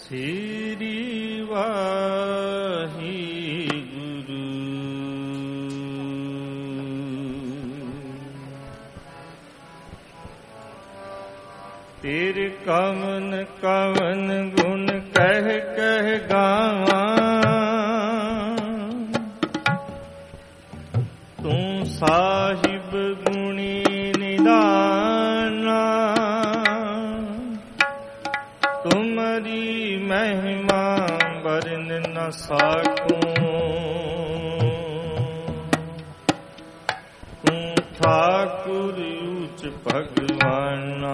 तेरी वाही गुरु तेरे कवन कवन गुण कह कह गावा तू साहिब गुणी निदाना तुम्हारी महिमा वर्ण न सकूं तू ठाकुर ऊच भगवाना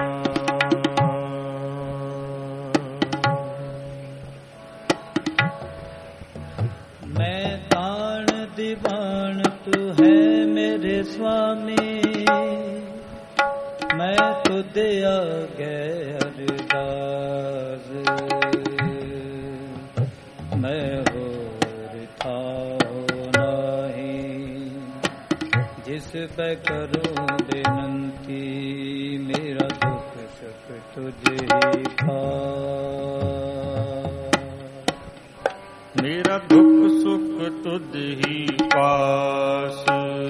मैं दान दीवान तू है मेरे स्वामी मैं तुझ आगे अरदास मैं होर थाओ नहीं जिस पे करूं बेनंती मेरा दुख सुख तुझे मेरा दुख सुख तुझ ही पास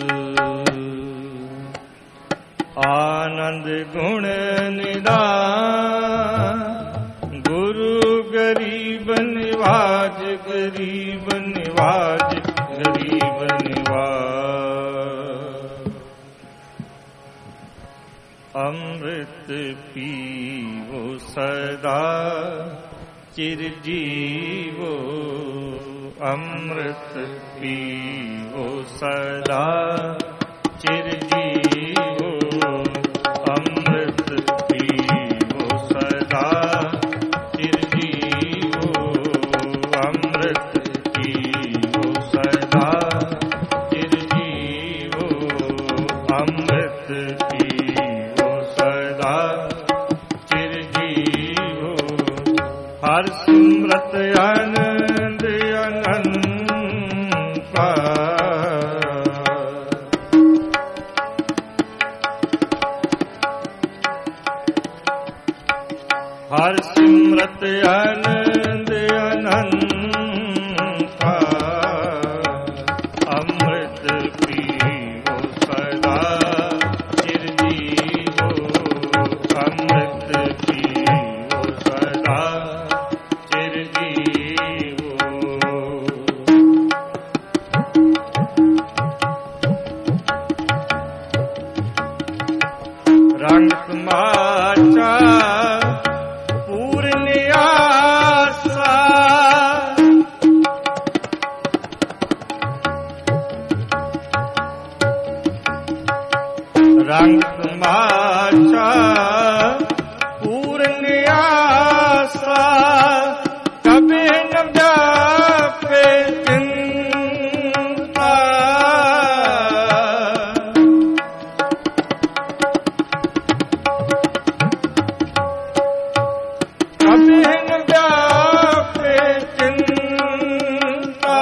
आनंद गुण निदान गुरु गरीब निवाज गरीब निवाज गरीब निवाज अमृत पीवो सदा चिरजीवो अमृत पीवो सदा चिरजीवो अमृत पीवो सदा चिरजीवो अमृत पीवो सदा चिरजीवो अमृत पीवो सदा चिरजीवो हर सिमरत आनंद अनंत हर सिमरत आनंद अनंत अमृत पीवो सदा चिरजीवो अमृत पीवो सदा चिरजीवो रंग समाचा रंग तमाशा पूर्ण आशा कभी न व्यापे चिंता कभी न व्यापे चिंता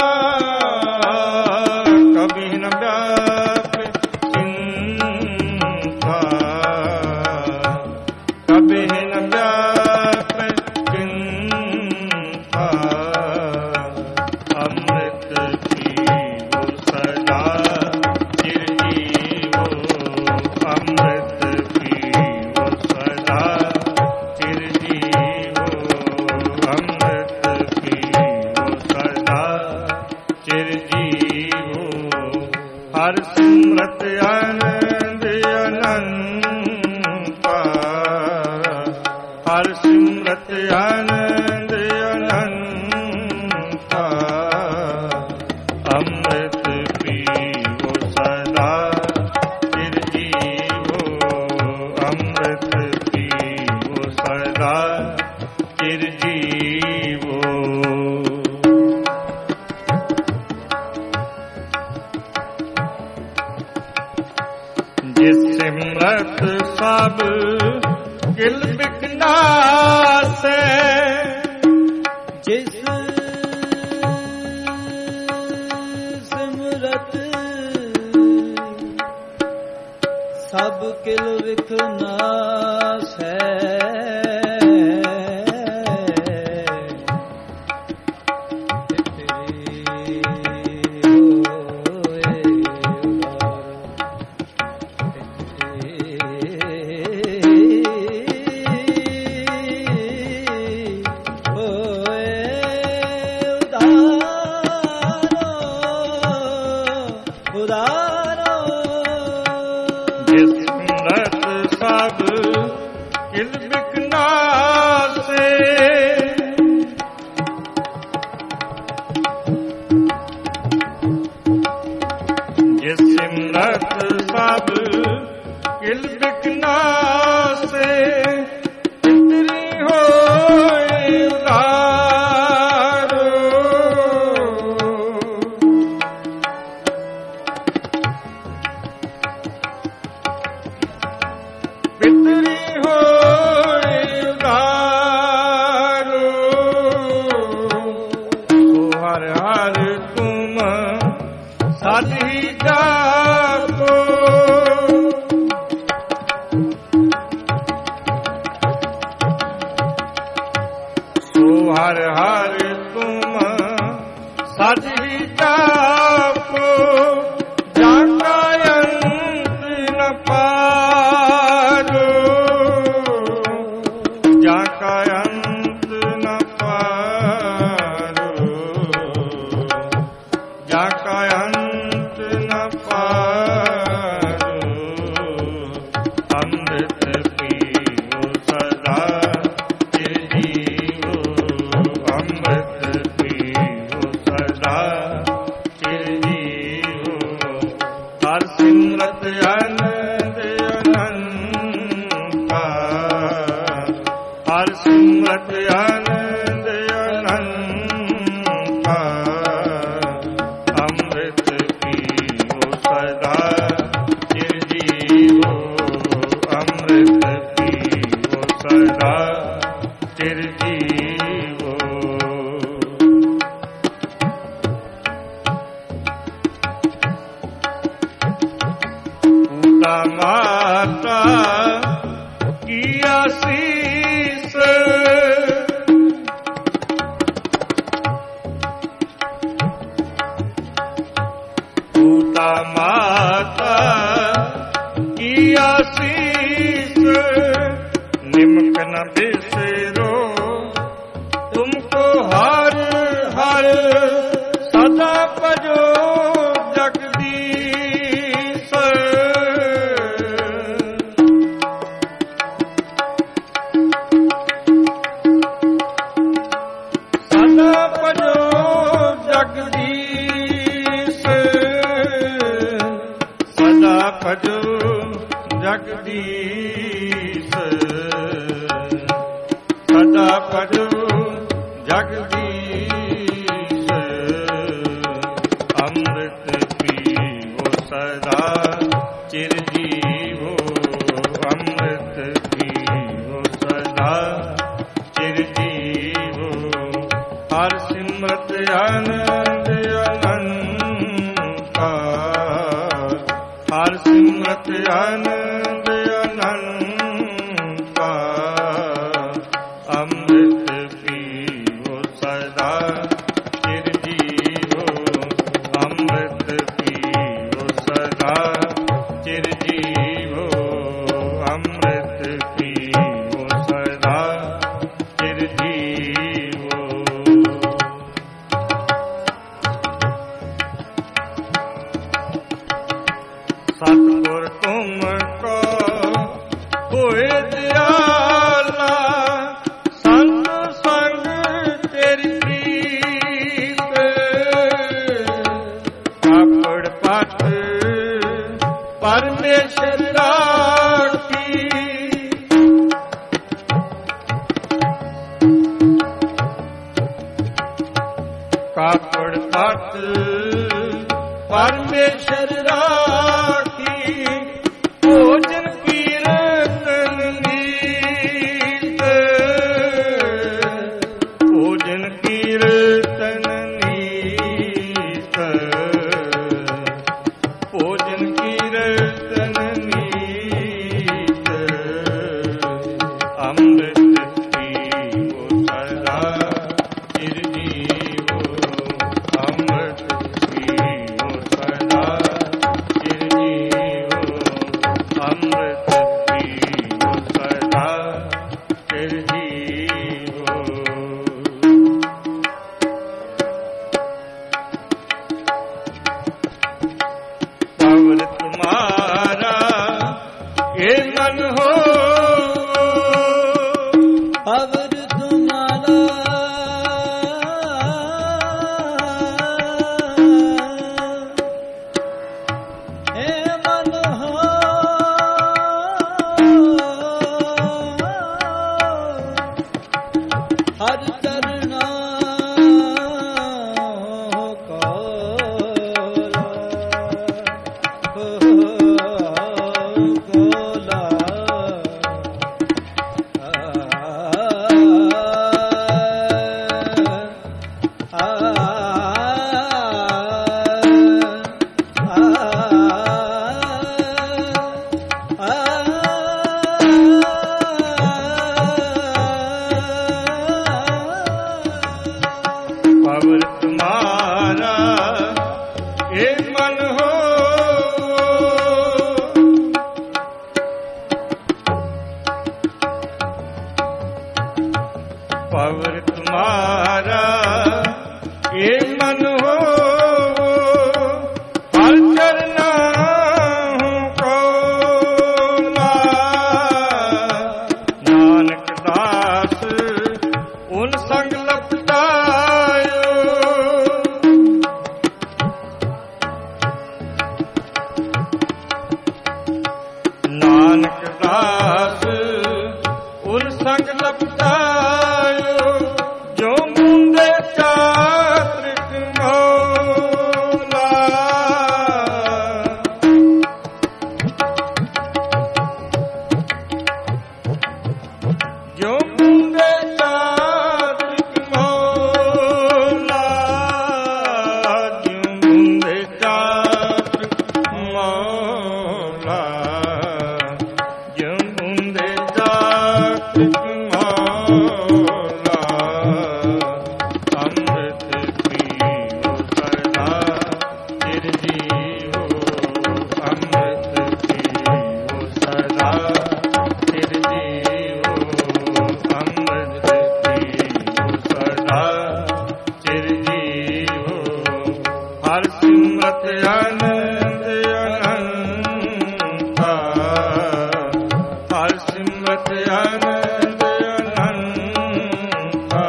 कभी न व्यापे कभी न व्याप चिंता अमृत पीवो सदा चिरजीवो अमृत पीवो सदा चिरजीवो अमृत पीवो सदा चिरजीवो हर सिमरत आनंद अनंत हर सिमरत आनंद अनंत अमृत पीवो सदा चिरजीवो अमृत पीवो सदा चिरजीवो जिस सिमरत सब किल बिकनासे जिस सिमरत सब किल विखनास है ਹਰ ਹਰ ਤੁਮ ਸਦ ਹੀ ਜਾਪੋ ਜਾ ਕਾ ਅੰਤ ਨ ਪਾਰੋ ਜਾ ਕਾ ਅੰਤ ਨ ਪਾਰੋ ਜਾ ਕਾ ਅੰਤ ਨ ਪਾਰੋ ਅੰਮ੍ਰਿਤ ਪੀਓ ਸਦਾ ਚਿਰ ਜੀਵੋ ਅੰਮ੍ਰਿਤ ਪੀਓ ਸਦਾ ਚਿਰ ਜੀਵੋ ਹਰ ਸਿਮਰਤ ਆਨੰਦ ਅਨੰਤਾ ਹਰ ਸਿਮਰਤ ਆਨੰਦ ਅਨੰਤਾ ਅੰਮ੍ਰਿਤ ਪੀਓ ਸਦਾ ਚਿਰ ਜੀਵੋ ਅੰਮ੍ਰਿਤ ਪੀਓ ਸਦਾ ਚਿਰ ਜੀਵੋ ਪੂਤਾ ਮਾਤਾ ਕੀ ਆਸੀਸ ਪੂਤਾ ਮਾਤਾ ਕੀ ਆਸੀਸ ਨਿਮਕ ਨ ਬਿਸਰੋ ਤੁਮਕੋ ਹਰ ਹਰ ਸਦਾ ਭਜੋ ਜਗਦੀਸ਼ ਸਦਾ ਭਜੋ ਜਗਦੀਸ਼ ਸਦਾ ਭਜੋ ਜਗਦੀਸ਼ ਸਦਾ ਭਜੋ ਜਗਦੀਸ਼ ਅੰਮ੍ਰਿਤ ਪੀਓ ਸਦਾ ਚਿਰ ਜੀਵੋ ਅੰਮ੍ਰਿਤ ਪੀਓ ਸਦਾ ਚਿਰ ਜੀਵੋ ਹਰ ਸਿਮਰਤ ਆਨੰਦ ਅਨੰਤਾ ਹਰ ਸਿਮਰਤ ਆਨੰਦ ਅਨੰਤਾ ਅੰਮ੍ਰਿਤ ਪੀਓ ਸਦਾ ਚਿਰ ਜੀਵੋ ਅੰਮ੍ਰਿਤ ਪੀਓ ਸਦਾ ਚਿਰ ਜੀਵੋ ਅੰਮ੍ਰਿਤ ਪੀਓ ਸਦਾ ਚਿਰ ਜੀਵੋ ਸਤਿਗੁਰ ਤੁਮ ਕੋ ਹੋਏ ਦਿਆਲਾ ਸੰਤ ਸੰਗ ਤੇਰੀ ਪ੍ਰੀਤ ਕਾਪੜ ਪਟ ਪਰਮੇਸ਼ਰ ਰਾਖੀ ਕਾਪੜ ਪਟ ਪਰਮੇਸ਼ਰ ਰਾਖੀ ਭੋਜਨ ਕੀਰਤਨ ਨੀਤ ਭੋਜਨ ਕੀਰਤਨ ਨੀਤ ਭੋਜਨ ਕੀਰਤਨ ਨੀਤ ਅੰਮ੍ਰਿਤ ਪੀਓ ਸਦਾ ਚਿਰ ਜੀਵੋ ਅੰਮ੍ਰਿਤ ਪੀਓ ਸਦਾ ਚਿਰ ਜੀਵੋ पवर तुम्हारा ये मन हो हर चरना को नानक दास उन संग लपटायो नानक दास उन संग लपटायो जो मुंदे चात्रिक मौला जो मुंदे चात्रिक मौला जो मुंदे चात्रिक मौला जो मुंदे चात्रिक मौला अमृत पियो सदा चिरजीवो अमृत पियो सदा चिरजीवो अमृत पियो सदा चिरजीवो हर सिमरत आनंद अनंता हर सिमरत आनंद अनंता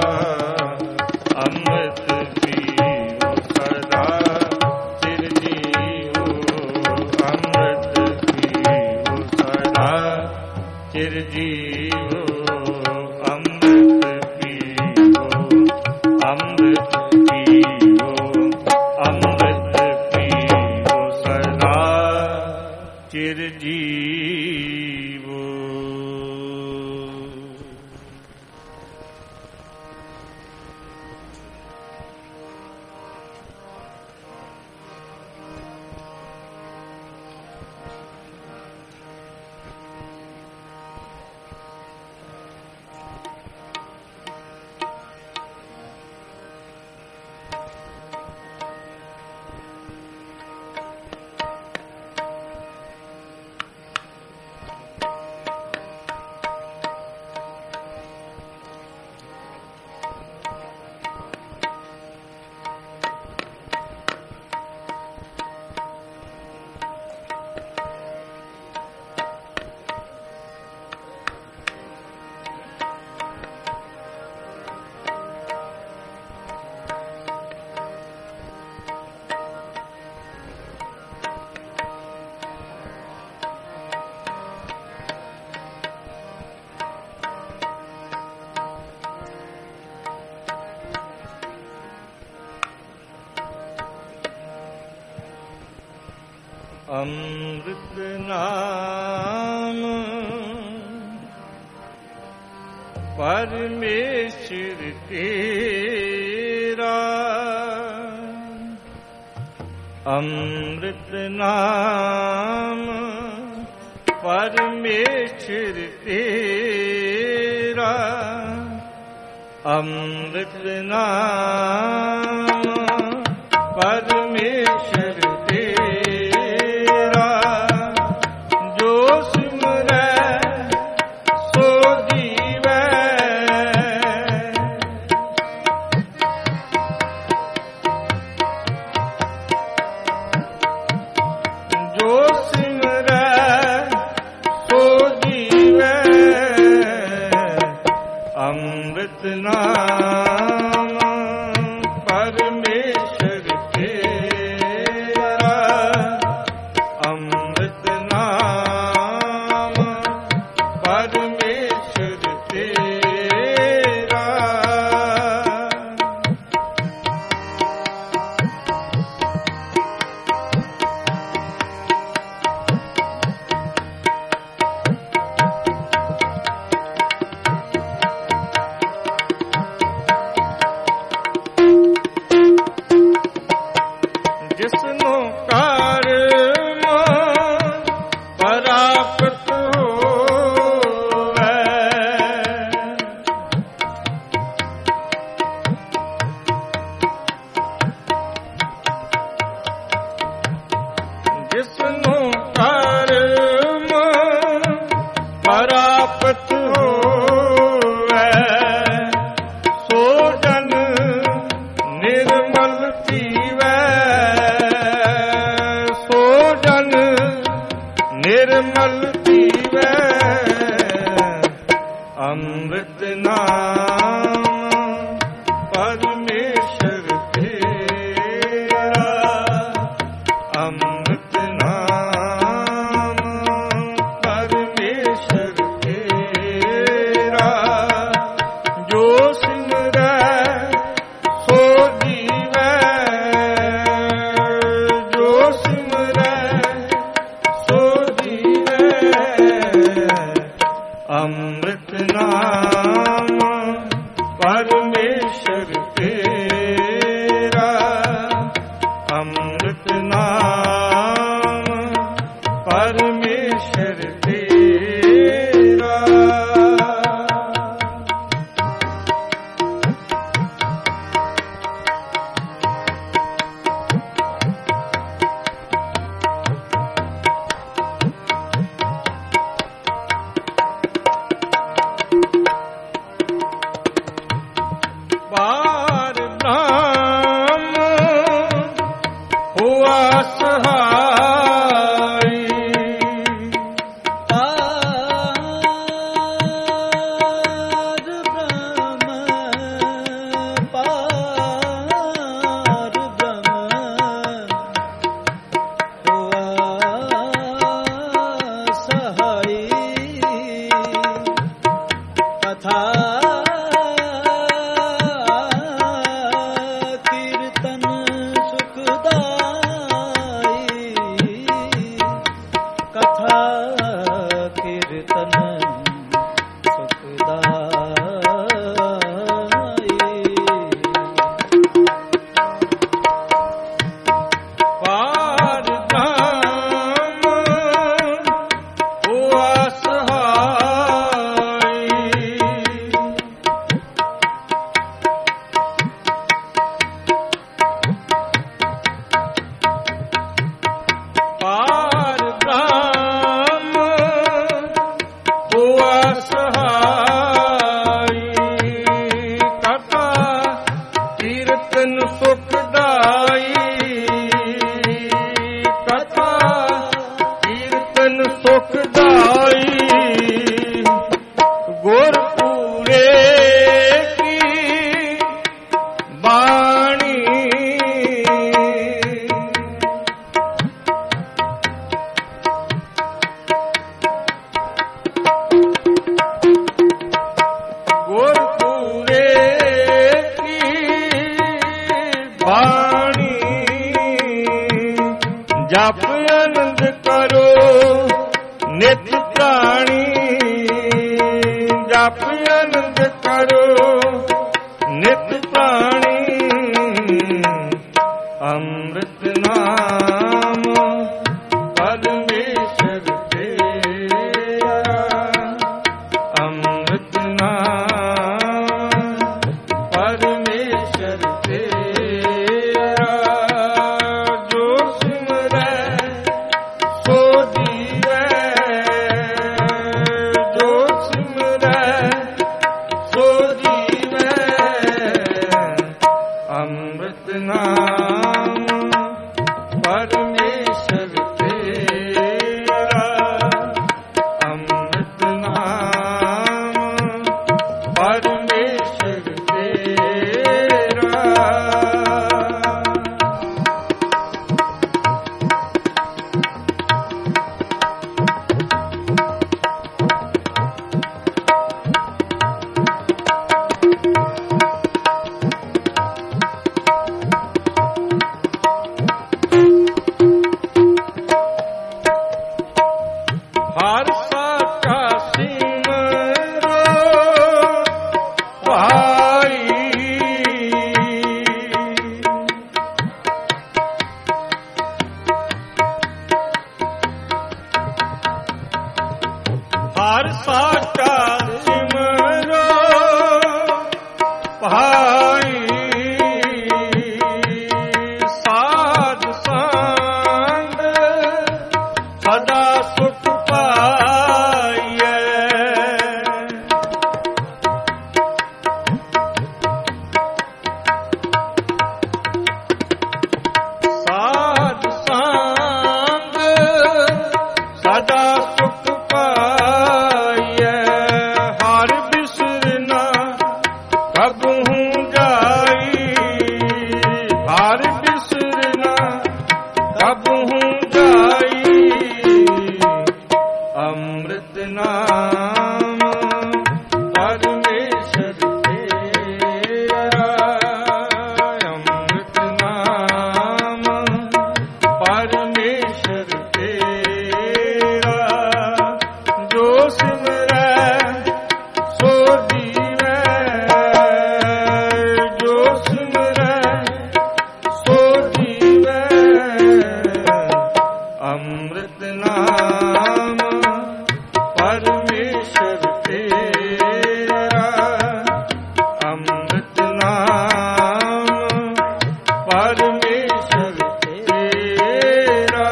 अमृत पियो सदा चिरजीवो अमृत पियो सदा चिरजीवो अमृत पियो अमृत पियो अमृत पियो सदा चिरजीवो। अमृत नाम परमेश्वर तेरा अमृत नाम परमेश्वर तेरा अमृत नाम परमेश्वर तेरा जो सिमरै सो जीवै जो सिमरै सो जीवै अमृत नाम परमेश्वर तेरा अमृत नाम परमेश्वर तेरा ਜਪ ਆਨੰਦ ਕਰੋ ਨਿਤ ਪ੍ਰਾਣੀ, ਜਪ ਆਨੰਦ ਕਰੋ ਨਿਤ ਪ੍ਰਾਣੀ, ਅੰਮ੍ਰਿਤ ਨਾਮ ਪਰਮੇਸ਼ਰ ਤੇਰਾ, ਅੰਮ੍ਰਿਤ ਨਾਮ ਪਰਮੇਸ਼ਰ ਤੇਰਾ, ਜੋ ਸਿਮਰੈ ਸੋ ਜੀਵੈ, ਜੋ ਸਿਮਰੈ ਸੋ ਜੀਵੈ, ਅੰਮ੍ਰਿਤ ਨਾਮ ਪਰਮੇਸ਼ਰ ਤੇਰਾ, ਅੰਮ੍ਰਿਤ ਨਾਮ ਪਰਮੇਸ਼ਰ ਤੇਰਾ। ਹਰ ਸਾਚਾ ਸਿਮਰੋ ਭਾਈ, ਹਰ ਸਾਚਾ ਸਿਮਰੋ ਭਾਈ, ਸਾਧ ਸੰਗ ਸਦਾ ਸੁਖ ਪਾਈਐ, ਸਾਧ ਸੰਗ ਸਦਾ ਸੁਖ ਪਾਈਐ, ਹਰ ਬਿਸਰਨਾ ਕਬਹੂ ਜਾਈ, ਹਰ ਬਿਸਰਨਾ ਕਬਹੂ ਜਾਈ, ਅੰਮ੍ਰਿਤ ਨਾਮ ਪਰਮੇਸ਼ਰ ਤੇਰਾ, ਅੰਮ੍ਰਿਤ ਨਾਮ ਪਰਮੇਸ਼ਰ ਤੇਰਾ, ਜੋ ਸਿਮਰੈ ਸੋ ਜੀਵੈ, ਜੋ ਸਿਮਰੈ ਸੋ ਜੀਵੈ, ਅੰਮ੍ਰਿਤ ਨਾਮ ਪਰਮੇਸ਼ਰ ਤੇਰਾ, ਅੰਮ੍ਰਿਤ ਨਾਮ ਪਰਮੇਸ਼ਰ ਤੇਰਾ।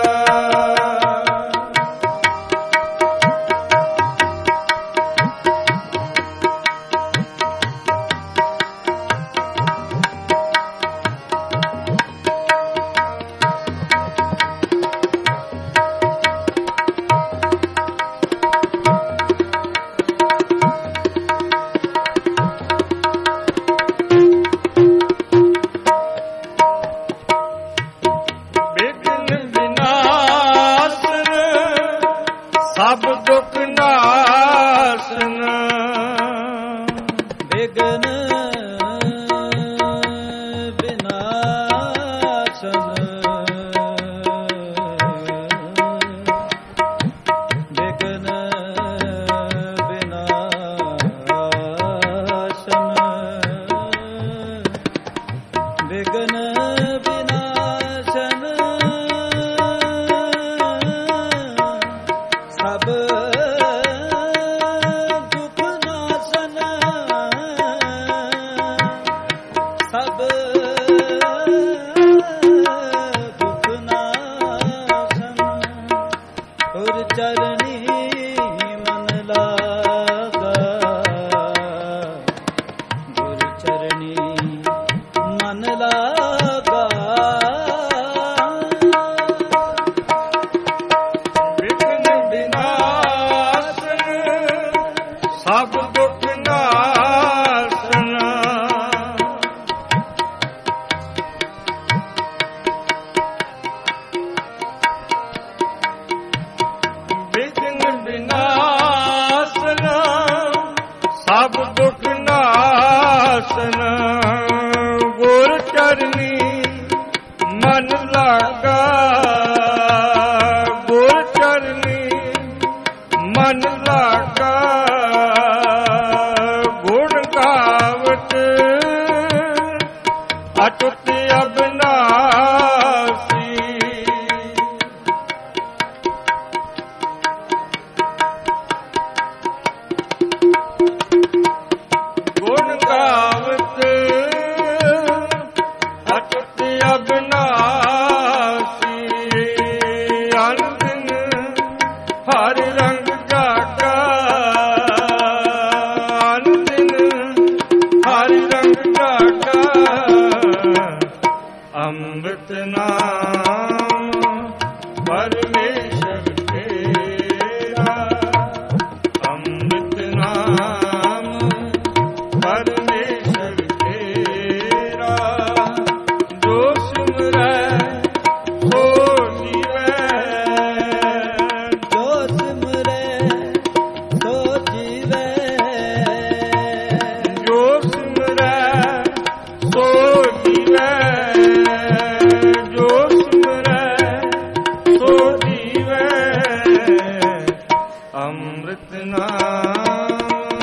ਬਿਘਨ ਵਿਨਾਸ਼ਨ ਸਭ ਦੁਖ ਨਾਸ਼ਨ, ਵਿਘਨ ਵਿਨਾਸ਼ਨ, ਵਿਘਨ ਵਿਨਾਸ਼ਨ, ਵਿਘਨ ਵਿਨਾਸ਼ਨ, ਸਭ ਦੁਖ ਨਾਸ਼ਨ, ਸਭ ਦੁਖ ਨਾਸ਼ਨ, ਗੁਰ ਚਰਨੀ ਮਨ ਲਾਗਾ, ਗੁਰ ਚਰਨੀ ਮਨ ਲਾਗਾ, ਬਿਘਨ ਵਿਨਾਸ਼ਨ ਸਭ ਦੁਖ ਨਾਸ਼ਨ, ਬਿਘਨ ਵਿਨਾਸ਼ਨ ਸਭ ਦੁਖ ਨਾਸ਼ਨ, ਗੁਰ ਚਰਨੀ ਮਨ ਲਾਗਾ, ਗਾਵਤ ਅਟੁੱਟ ਅਬਨਾਸੀ ਅਨੰਦ ਹਰ ਰੰਗ ਜਾਗਾ ਅਨੰਦ ਹਰ ਰੰਗ ਜਾਗਾ ਅੰਮ੍ਰਿਤ ਨਾਮ ਪਰਮੇਸ਼ਰ ਤੇਰਾ ਅੰਮ੍ਰਿਤ ਨਾਮ ਪਰਮੇਸ਼ਰ ਤੇਰਾ ਜੋ ਸਿਮਰੈ ਸੋ ਜੀਵੈ ਜੋ ਸਿਮਰੈ ਸੋ ਜੀਵੈ ਜੋ ਸਿਮਰੈ ਸੋ ਜੀਵੈ ਜੋ ਸਿਮਰੈ ਸੋ ਜੀਵੈ ਅੰਮ੍ਰਿਤ ਨਾਮ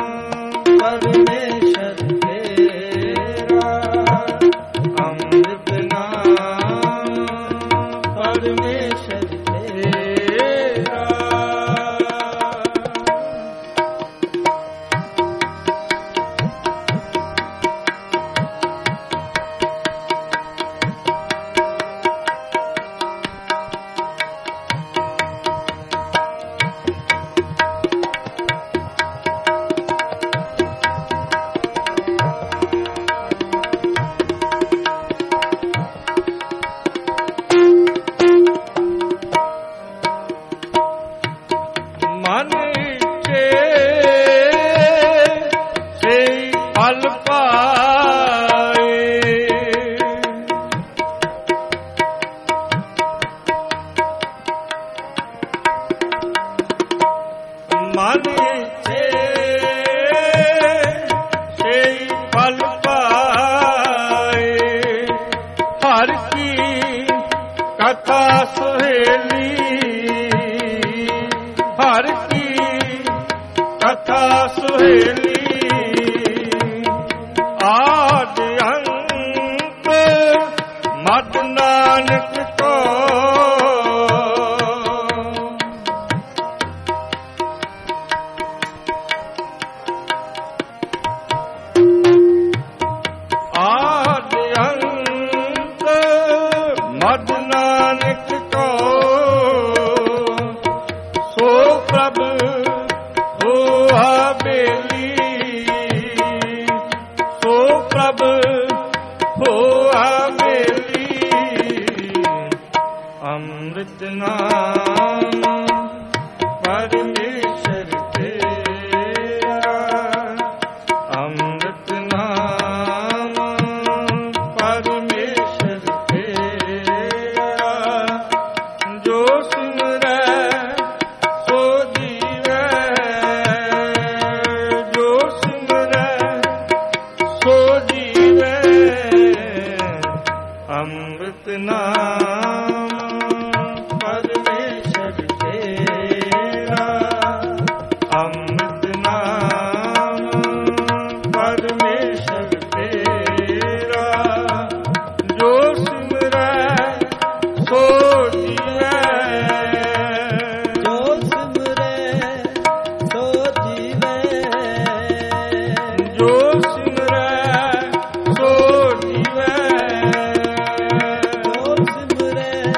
ਪਰਮੇਸ਼ਰ ਤੇਰਾ ਅੰਮ੍ਰਿਤ ਨਾਮ ਪਰਮੇਸ਼ਰ ਤੇਰਾ ਮਨ ਇੱਛੇ ਸਈ ਫਲ ਪਾਏ ਮਨ ਇੱਛੇ ਸਈ ਫਲ ਪਾਏ ਹਰ ਕੀ ਕਥਾ ਸੁਹੇਲੀ ਹਰ ਕੀ ਕਥਾ ਸੁਹੇਲੀ ਆਦ ਅੰਤ ਮਦ ਨਾਨਕ ਕੋ ਆਦ ਅੰਤ ਮਦ ਨਾਨਕ ਕੋ ਸੋ ਪ੍ਰਭ ਹੋਆ ਬੇਲੀ ਸੋ ਪ੍ਰਭ ਹੋਆ ਬੇਲੀ ਅੰਮ੍ਰਿਤ ਨਾਮ ਪਰਮੇਸ਼ਰ ਤੇਰਾ ਅੰਮ੍ਰਿਤ ਨਾਮ ਪਰਮੇਸ਼ਰ ਤੇਰਾ ਜੋ ਸਿਮਰੈ ਸੋ ਜੀਵੈ ਜੋ ਸਿਮਰੈ ਸੋ ਜੀਵੈ ਅੰਮ੍ਰਿਤ ਨਾਮ ਪਰਮੇਸ਼ਰ ਤੇਰਾ ਅੰਮ੍ਰਿਤ ਨਾਮ ਪਰਮੇਸ਼ਰ ਤੇਰਾ ਜੋ ਸਿਮਰੈ ਸੋ ਜੀਵੈ ਜੋ ਸਿਮਰੈ ਸੋ ਜੀਵੈ ਜੋ ਸਿਮਰੈ ਸੋ ਜੀਵੈ ਜੋ ਸਿਮਰੈ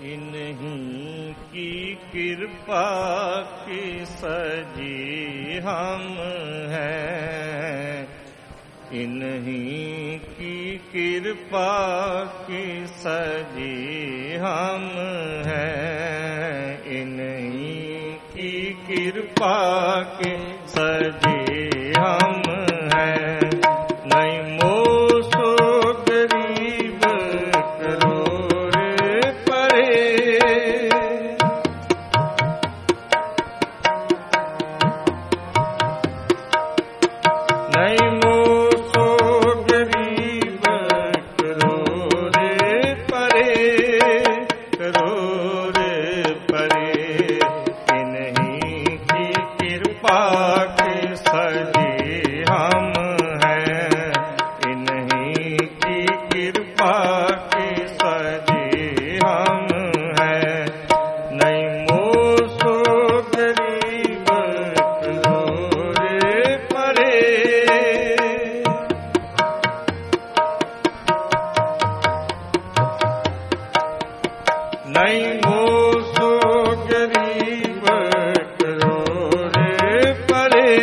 इन्हीं की कृपा की सजी हम हैं, इन्हीं की कृपा की सजी हम हैं, इन्हीं की कृपा की सजी हम हैं। नहीं मोसो गरीब करोड़ परे, नहीं मोसो गरीब करोड़ परे, करोड़ परे, इन्हीं की कृपा के सजी हम हैं, इन्हीं की कृपा के सजी हम हैं। नहीं मोसो गरीब करोड़ परे, नहीं मोसो गरीब करोड़ परे,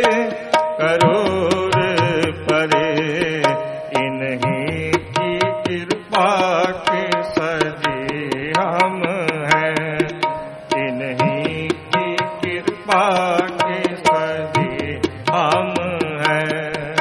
करोड़ परे, इन्हीं की कृपा के सजी हम हैं, इन्हीं की कृपा के सजी हम हैं।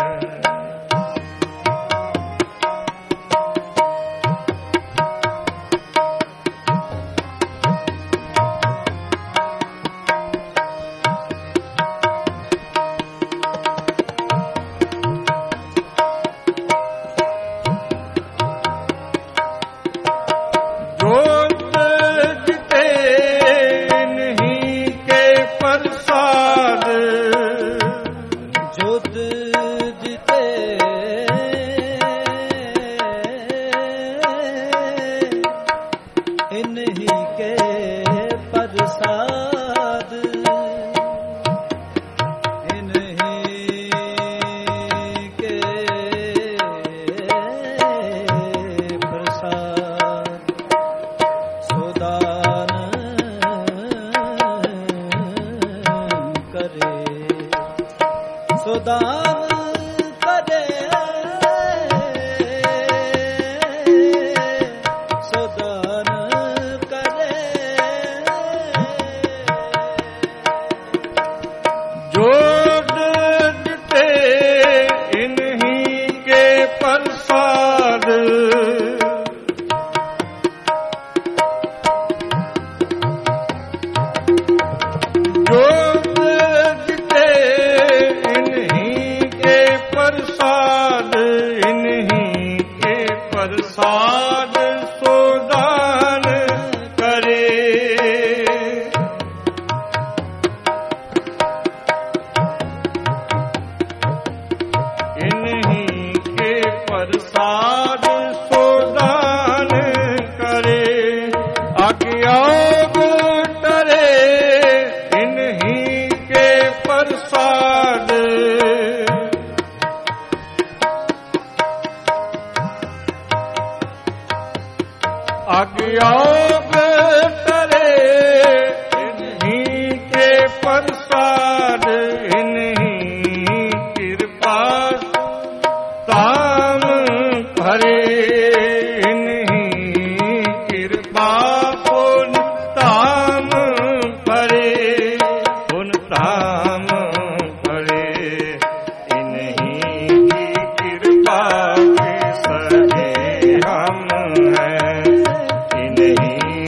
जोत जिते इन्हीं के प्रसाद, जोत जिते इन्हीं के प्रसाद, इन्हीं के प्रसाद, सुदान करे, सुदान करे, सुदान करे। जोत जिते इन्हीं के प्रसाद, जोत जिते इन्हीं के प्रसाद, इन्हीं के प्रसाद सुदान करे, इन्हीं के प्रसाद सुदान करे। अज्ञान टरे इन्हीं के प्रसाद, अज्ञान टरे इन्हीं के प्रसाद, इन्हीं कृपा ताम भरे, इन्हीं कृपा पुन ताम भरे, पुन ताम भरे, इन्हीं की कृपा के सजे हम हैं, इन्हीं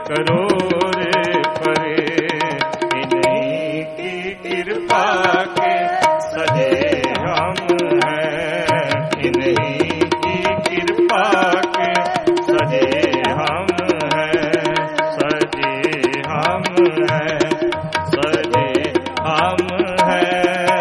करो रे परे, इन्हीं की कृपा के सजे हम हैं, इन्हीं की कृपा के सजे हम हैं, सजे हम हैं, सजे हम हैं।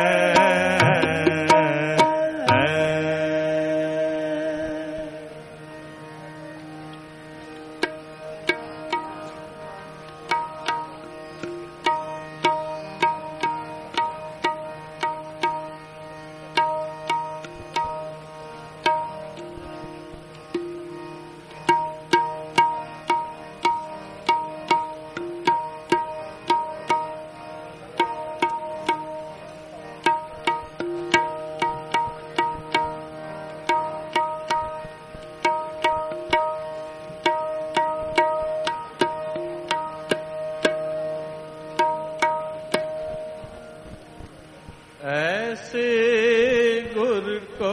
ऐसे गुरु को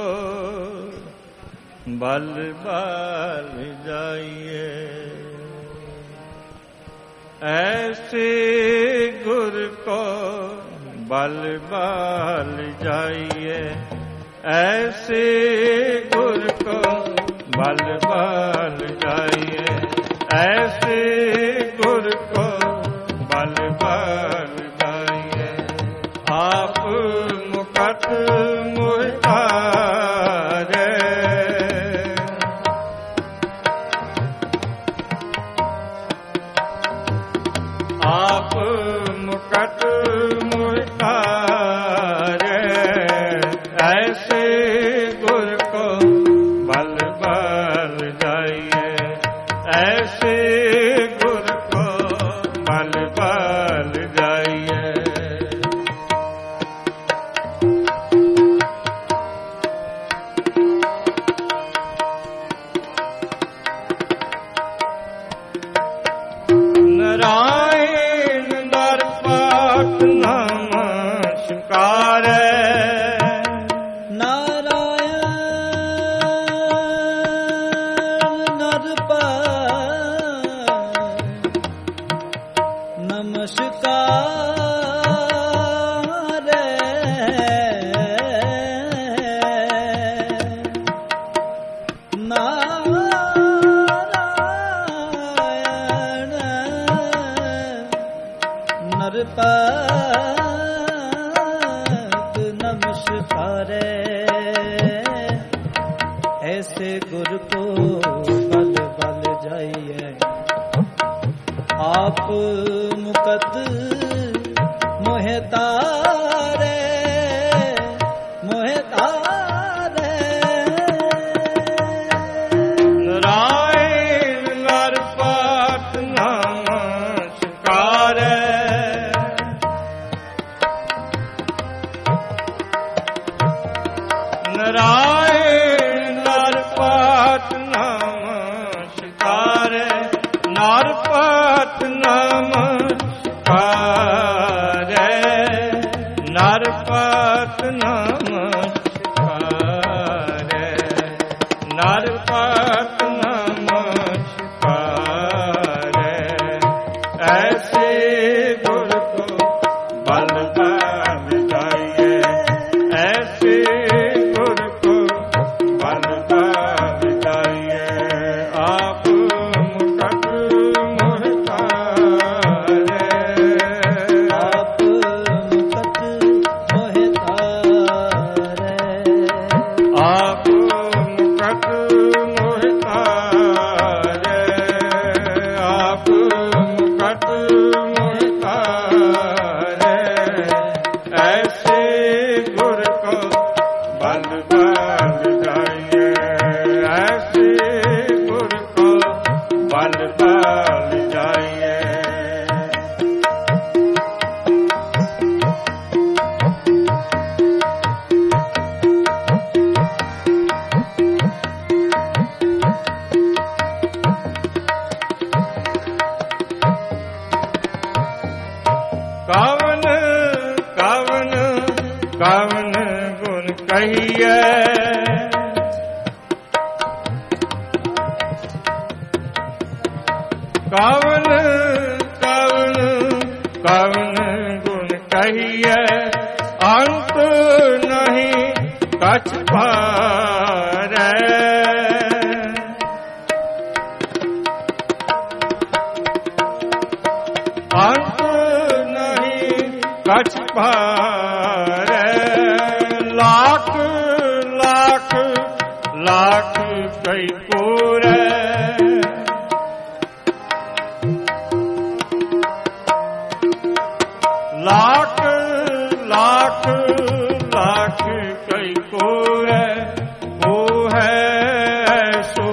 बल बल जाइए, ऐसे गुरु को बल बल जाइए, ऐसे गुरु को बल बल जाइए, ऐसे गुरु को बल बल जाइए। आप मुकट मुहतारे, आप मुकट मुहतारे, ऐसे गुरु को बल बल जाइए, ऐसे गुरु को बल बल जाइए। नारायण नरपाठ नमस्कार, नारायण नरपाठ नमस्कार, नारायण नरपाठ नमस्कार। ऐसे गुरु को बल बल जाइए, आप मुकत मोहतारे, मोहतारे। नारायण नरपाठ नमस्कार, नारायण नरपाठ नमस्कार, नरपाठ नमस्कार, नरपाठ नमस्कार, नरपाठ नमस्कार। ऐसे गुरु को बल बल जाइए, ऐसे गुरु को बल बल जाइए। आप मुकट मुहतारे, आप मुकट मोहतारे, आप मुकट मुहतारे, आप मुकट मुहतारे। ऐसे गुरु को बल बल जाइए, ऐसे गुरु को बल बल जाइए। कावन कावन कावन गुण कहिए, कावन ਕਹੀਐ ਅੰਤ ਨਹੀਂ ਕਛ ਭਾਰੈ। ਅੰਤ ਨਹੀਂ ਕਛ ਭਾਰੈ। ਲਾਖ ਲਾਖ ਲਾਖ ਕਈ ਕੋਰੈ। ਲਾਖ ਲਾਖ ਲਾਖ ਕਈ ਕੋਰੈ। ਉਹ ਹੈ ਸੋ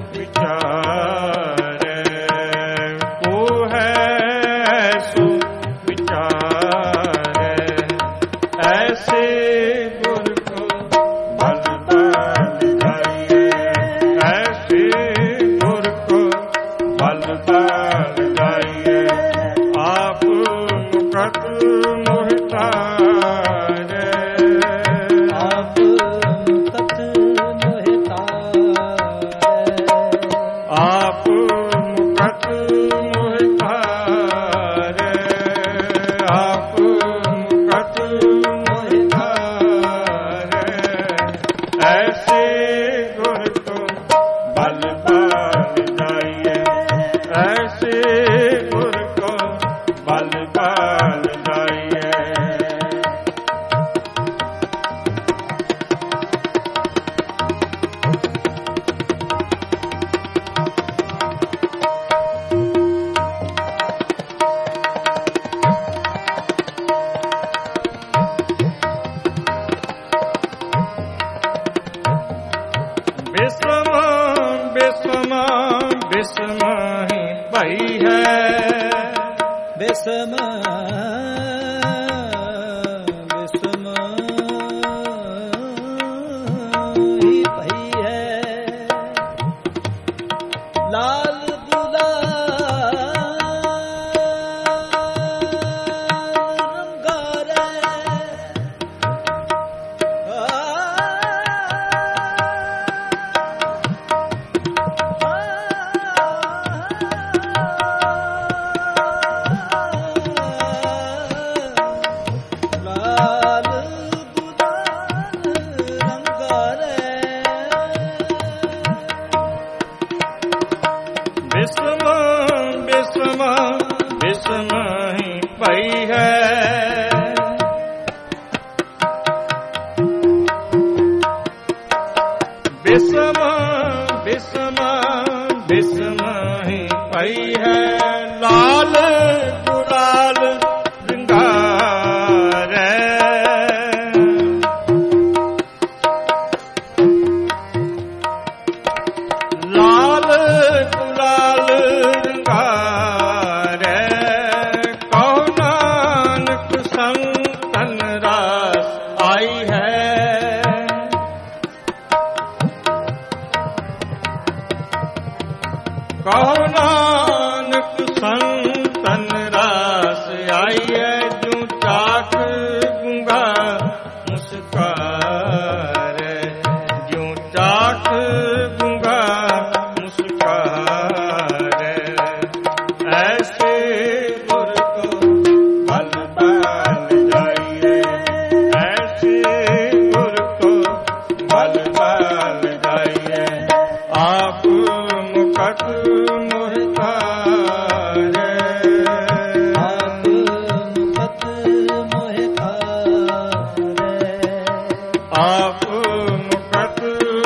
ਵਿਚਾਰੈ। ਉਹ ਹੈ ਸੋ ਵਿਚਾਰੈ। ਐਸੇ ਗੁਰ ਕੋ ਬਲ ਬਲ ਜਾਈਐ। ਐਸੇ ਗੁਰ ਕੋ ਬਲ ਬਲ ਜਾਈਐ। ਆਪ ਮੁਕਤ ਮੋਹਿਤਾਰੈ। ਆਪ ਮੁਕਤ ਮੋਹਿਤਾਰੈ। ਆਪ ਮੁਕਤ ਮੋਹਿਤਾਰੈ। ਆਪ ਮੁਕਤ ਮੋਹਿਤਾਰੈ। ਐਸੇ ਗੁਰ ਕੋ ਬਲ ਬਲ ਜਾਈਐ। ਐਸੇ ਗੁਰ ਕੋ ਬਲ ਬਲ ਜਾਈਐ। ਬਿਸਮ ਬਿਸਮ ਬਿਸਮ ਹੀ ਭਈ ਹੈ। ਬਿਸਮ ਬਿਸਮ ਹੀ ਭਈ ਹੈ। ਲਾਲ ਗੁਲਾਲ ਰੰਗਾਰੈ। ਲਾਲ ਗੁਲਾਲ ਰੰਗਾਰੈ। ਬਿਸਮ ਬਿਸਮ ਬਿਸਮ ਹੀ ਭਈ ਹੈ। ਬਿਸਮ ਬਿਸਮ ਬਿਸਮ ਹੀ ਭਈ ਹੈ। ਲਾਲ ਗੁਲਾਲ ਰੰਗਾਰੈ। ਲਾਲ ਗੁਲਾਲ ਰੰਗਾਰੈ। ਕਉ ਨਾਨਕ ਸੰਤਨ ਰਾਸ ਆਈ ਹੈ। ਕਉ ਨਾਨਕ ਸੰਤਨ ਰਾਸ ਆਈ ਹੈ। ਜੂ ਚਾਖ ਗੁੰਗਾ ਮੁਸਕਾਰੈ। ਜੂ ਚਾਖ ਗੁੰਗਾ ਮੁਸਕਾਰੈ। ਐਸੇ ਗੁਰ ਕੋ ਬਲ ਬਲ ਜਾਈਐ। ਐਸੇ ਗੁਰ ਕੋ ਬਲ ਬਲ ਜਾਈਐ। ਆਪ ਮੁਕਤ ਮੋਹਿਤਾਰੈ। ਆਪ ਮੁਕਤ ਮੋਹਿਤਾਰੈ। ਆਪ ਮੁਕਤ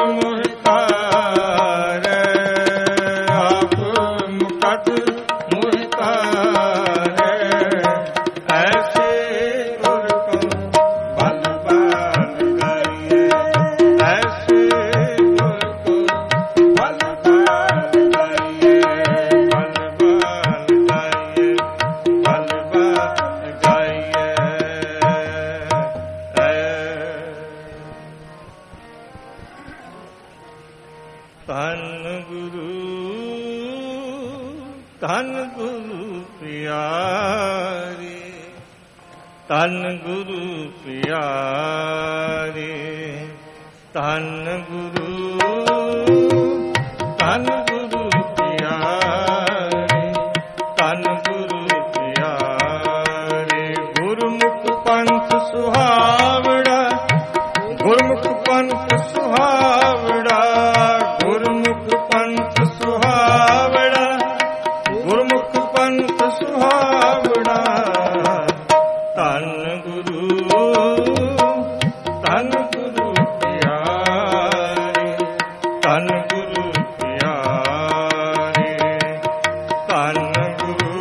ਮੋਹਿਤਾਰੈ। ਆਪ ਮੁਕਤ ਮੋਹਿਤਾਰੈ। ਐਸੇ ਗੁਰ ਕੋ ਬਲ ਬਲ ਜਾਈਐ। ਐਸੇ ਗੁਰ ਕੋ ਬਲ ਬਲ ਜਾਈਐ। ਬਲ ਬਲ ਜਾਈਐ। ਬਲ ਬਲ ਜਾਈਐ। ਧੰਨ ਗੁਰੂ ਪਿਆਰੇ। ਧੰਨ ਗੁਰੂ ਪਿਆਰੇ। ਧੰਨ ਗੁਰੂ ਪਿਆਰੇ। ਧੰਨ ਗੁਰੂ ਪਿਆਰੇ। ਗੁਰਮੁਖ ਸੁਹਾਵੜਾ, ਗੁਰਮੁਖ ਪੰਥ ਸੁਹਾਵੜਾ, ਗੁਰਮੁਖ ਪੰਥ ਸੁਹਾਵੜਾ, ਗੁਰਮੁਖ ਪੰਥ ਸੁਹਾਵੜਾ। ਧੰਨ ਗੁਰੂ ਧੰਨ ਗੁਰੂ ਪਿਆਰੇ, ਧੰਨ ਗੁਰੂ ਪਿਆਰੇ, ਧੰਨ ਗੁਰੂ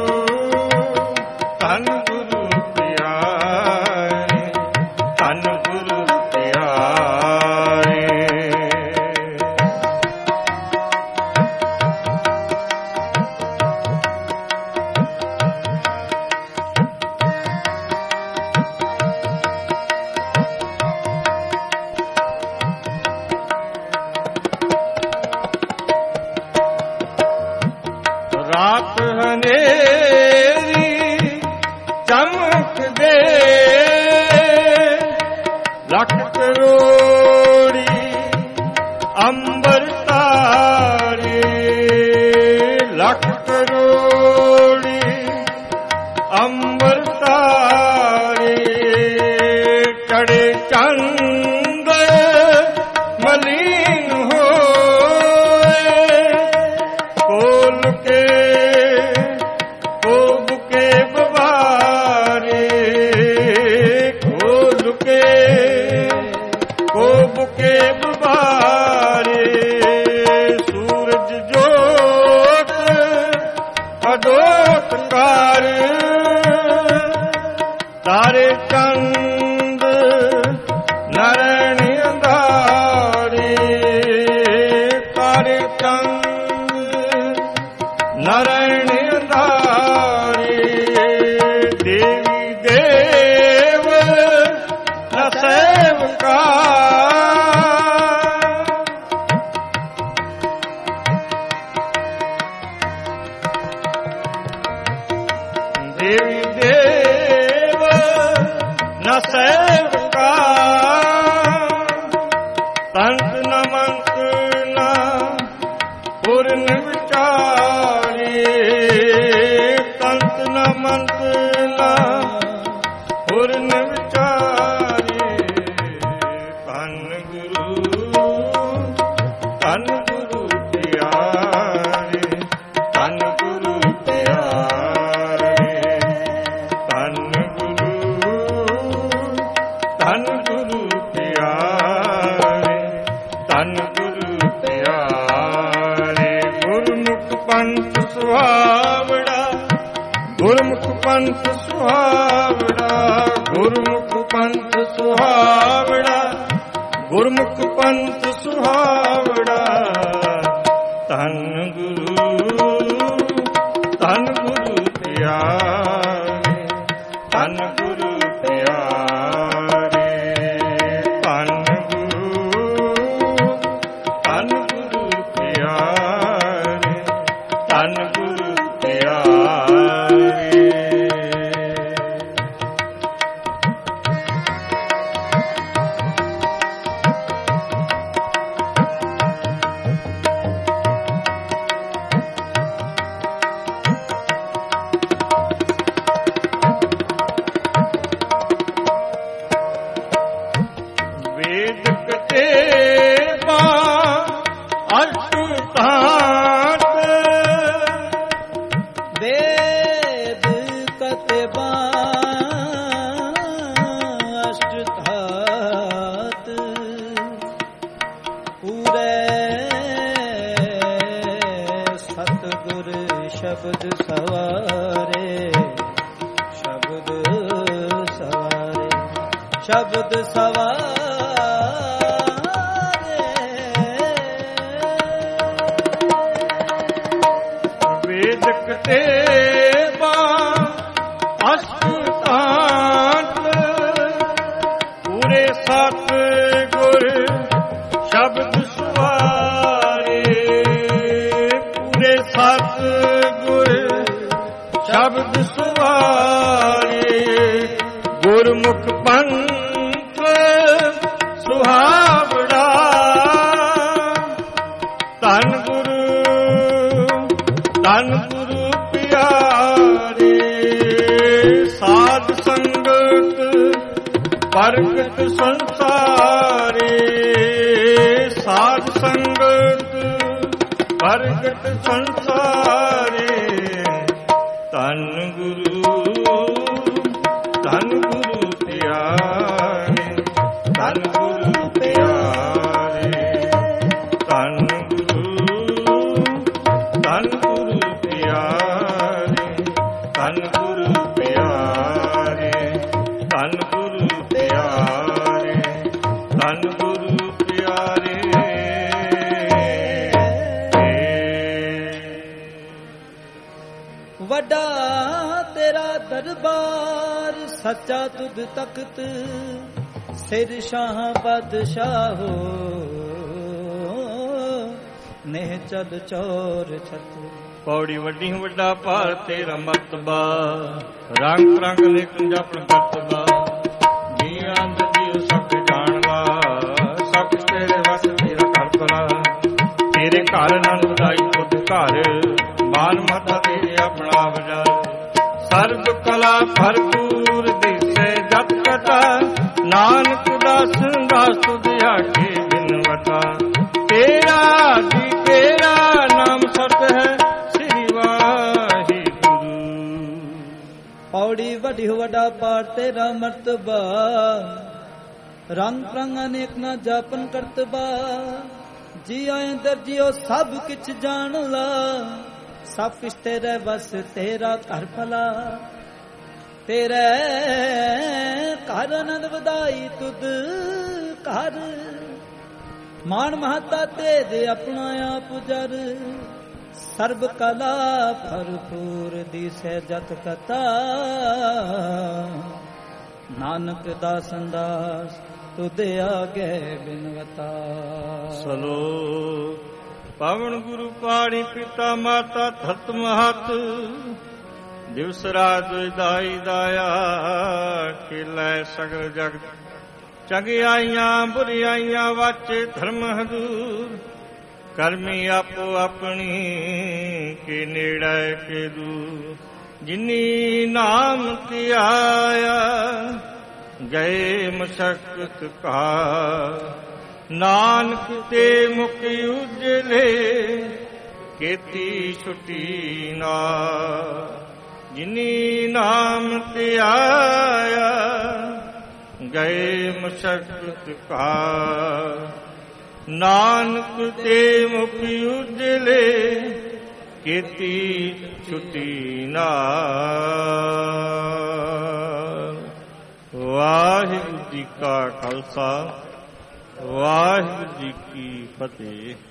ਧੰਨ ਗੁਰੂ ਪਿਆਰੇ, ਧੰਨ ਗੁਰੂ ਪਿਆਰੇ। ਰਾਤ ਹਨੇਰੀ ਚਮਕਦੇ, ਲੱਖ ਕਰੋੜੀ ਅੰਬਰ ਤਾਰੇ, ਲੱਖ ਕਰੋੜੀ ਅੰਬਰ ਤਾਰੇ, ਚੜੇ ਚੰਦ ਮਲੀਨ ਹੋਏ, ਕੋਲ ਕੇ ਕੋਬ ਕੇ ਬਵਾਰੇ, ਖੋਲ ਕੇ ਕੋਬ ਕੇ ਬਵਾਰੇ, ਸੂਰਜ ਜੋਤ ਅਦੋਤ ਕਰ, ਤਾਰੇ ਚੰਦ ਨਰਣ ਅੰਧਾਰੇ, ਤਾਰੇ ਚੰਦ ਨਰਣ ਅੰਧਾਰੇ, ਦੇਵੀ ਦੇਵ ਨ ਸੇਵਕਾ, ਦੇਵੀ ਦੇਵ ਨ ਸੇਵਕਾ, ਤੰਤ ਨ ਮੰਤ ਨ ਪੁਰਨ ਵਿਚਾਰੇ, ਤੰਤ ਨ ਮੰਤ ਨ ਪੁਰਨ ਵਿਚਾਰੇ। ਧੰਨ ਗੁਰੂ ਧੰਨ ਗੁਰੂ ਪਿਆਰੇ, ਧੰਨ ਗੁਰੂ ਪਿਆਰੇ, ਧੰਨ ਗੁਰੂ ਧੰਨ ਗੁਰੂ ਪਿਆਰੇ, ਧੰਨ ਗੁਰੂ ਪਿਆਰੇ। ਗੁਰਮੁਖ ਪੰਥ ਸੁਹਾਵੜਾ, ਗੁਰਮੁਖ ਪੰਥ ਸੁਹਾਵੜਾ, ਗੁਰਮੁਖ ਪੰਥ ਸੁਹਾਵੜਾ, ਗੁਰਮੁਖ ਪੰਥ ਸੁਹਾਵੜਾ। ਧੰਨ ਗੁਰੂ ਧੰਨ ਗੁਰੂ ਪਿਆਰੇ, ਧੰਨ ਗੁਰੂ ਪਿਆਰੇ, ਧੰਨ ਗੁਰੂ ਧੰਨ ਗੁਰੂ ਪਿਆਰੇ, ਧੰਨ ਗੁਰੂ ਪਿਆਰੇ। ਵੇਦ ਕਤੇਬਾ ਅਸ਼ਟਾਤ, ਵੇਦ ਕਤਿਬਾ ਅਸ਼ਟਾਤ, ਪੂਰੇ ਸਤਿਗੁਰ ਸ਼ਬਦ ਸਵਾਰੇ, ਸ਼ਬਦ ਸਵਾਰੇ, ਸ਼ਬਦ ਸਵਾਰੇ। ਵੇਦ ਕਤੇਬਾ ਅਸ਼ਟਾਤ, ਪੂਰੇ ਸਤਿਗੁਰ ਸ਼ਬਦ ਸਵਾਰੇ, ਪੂਰੇ ਸਤਿਗੁਰ ਸ਼ਬਦ ਸਵਾਰੇ। ਗੁਰਮੁਖ ਪੰਥ ਸੁਹਾਵੜਾ, ਧੰਨ ਗੁਰੂ ਧੰਨ ਗੁਰੂ ਪਿਆਰੇ। ਸਾਧ ਸੰਗਤ ਪ੍ਰਗਟ ਸੰਸਾਰੇ ਸਾਧ ਸੰਗਤ ਪ੍ਰਗਟ ਸੰਸਾਰੇ ਧੰਨ ਗੁਰੂ ਪਿਆਰੇ ਧੰਨ ਗੁਰੂ ਪਿਆਰੇ ਧੰਨ ਗੁਰੂ ਪਿਆਰੇ ਧੰਨ ਗੁਰੂ ਪਿਆਰੇ ਧੰਨ ਗੁਰੂ ਪਿਆਰੇ ਧੰਨ ਗੁਰੂ ਪਿਆਰੇ। ਵੱਡਾ ਤੇਰਾ ਦਰਬਾਰ ਸੱਚਾ ਤੁਧ ਤਖਤ ਸਿਰ ਸ਼ਾਹ ਬਾਦਸ਼ਾਹੋ ਨਹਿ ਚਲ ਚੋਰ ਛਤ। ਪੌੜੀ ਵੱਡੀ ਵੱਡਾ ਭਾਰ ਤੇਰਾ ਮਰਤਬਾ ਰੰਗ ਰੰਗ ਲਿਖ ਜਪਨ ਕਰਤਬਾ ਜੀਆਂ ਜੀਉ ਸਭ ਜਾਣਵਾ ਸਭ ਤੇਰੇ ਵਸ ਤੇਰਾ ਕਰਤਲਾ ਤੇਰੇ ਘਰ ਨਾਲ ਵਧਾਈ ਤੁਧ ਘਰ ਮਾਨ ਮਤਾ ਤੇਰੇ ਆਪਣਾ ਵਜਾਰ ਸਰਬ ਕਲਾ ਭਰਪੂਰ ਦਿਸੇ ਜਤ ਕਟਾ ਨਾਨਕ ਦਾਸ ਦਾਸ ਤੁਧ ਆਖੇ ਬਿਨਵਤਾ ਤੇਰਾ ਜੀ ਤੇਰਾ ਨਾਮ ਸਤ ਹੈ ਸ੍ਰੀ ਵਾਹਿਗੁਰੂ। ਪੌੜੀ ਵੱਡੀ ਵੱਡਾ ਪਾਰ ਤੇਰਾ ਮਰਤਬਾ ਰੰਗ ਰੰਗ ਅਨੇਕ ਨਾ ਜਾਪਨ ਕਰਤਬਾ ਜੀ ਆਏ ਦਰ ਜਿਉ ਸਭ ਕਿਛ ਜਾਣ ਲਾ ਸਭ ਕਿਛ ਤੇਰੇ ਬਸ ਤੇਰਾ ਘਰ ਭਲਾ ਤੇਰੇ ਘਰ ਆਨੰਦ ਵਧਾਈ ਤੁਧ ਘਰ ਮਾਨ ਮਹਤਾ ਤੇਜ ਆਪਣਾ ਆਪ ਜਰ ਸਰਬ ਕਲਾ ਭਰਪੂਰ ਦਿਸੈ ਜਤ ਕਤਾ ਨਾਨਕ ਦਾਸ ਅੰਦਾਸ ਤੁਧ ਆਗੇ ਬਿਨਵਤਾ। ਸਲੋਕ ਪਵਨ ਗੁਰੂ ਪਾਣੀ ਪਿਤਾ ਮਾਤਾ ਧਰਤ ਮਹਤ ਦਿਵਸ ਰਾਤ ਦਾਈ ਦਾਇਆ ਖੇਲੇ ਸਗਲ ਜਗਤ ਚੰਗਿਆਈਆਂ ਬੁਰਿਆਈਆਂ ਵਾਚੇ ਧਰਮ ਹਦੂਰ ਕਰਮੀ ਆਪੋ ਆਪਣੀ ਕੇ ਨੇੜੇ ਕੇ ਦੂਰ ਜਿਨੀ ਨਾਮ ਧਿਆਇਆ ਗਏ ਮਸ਼ਕਤ ਕਾ ਨਾਨਕ ਤੇ ਮੁਖ ਉਜਲੇ ਕੀਤੀ ਛੁਟੀ ਨਾ ਜਿਨੀ ਨਾਮ ਧਿਆਇਆ ਗਏ ਮਸ਼ਕਤ ਕਾ ਨਾਨਕ ਤੇ ਮੁਖ ਉਜਲੇ ਕੀਤੀ ਛੁਟੀ ਨਾ। ਵਾਹਿਗੁਰੂ ਜੀ ਕਾ ਖਾਲਸਾ ਵਾਹਿਗੁਰੂ ਜੀ ਕੀ ਫਤਿਹ।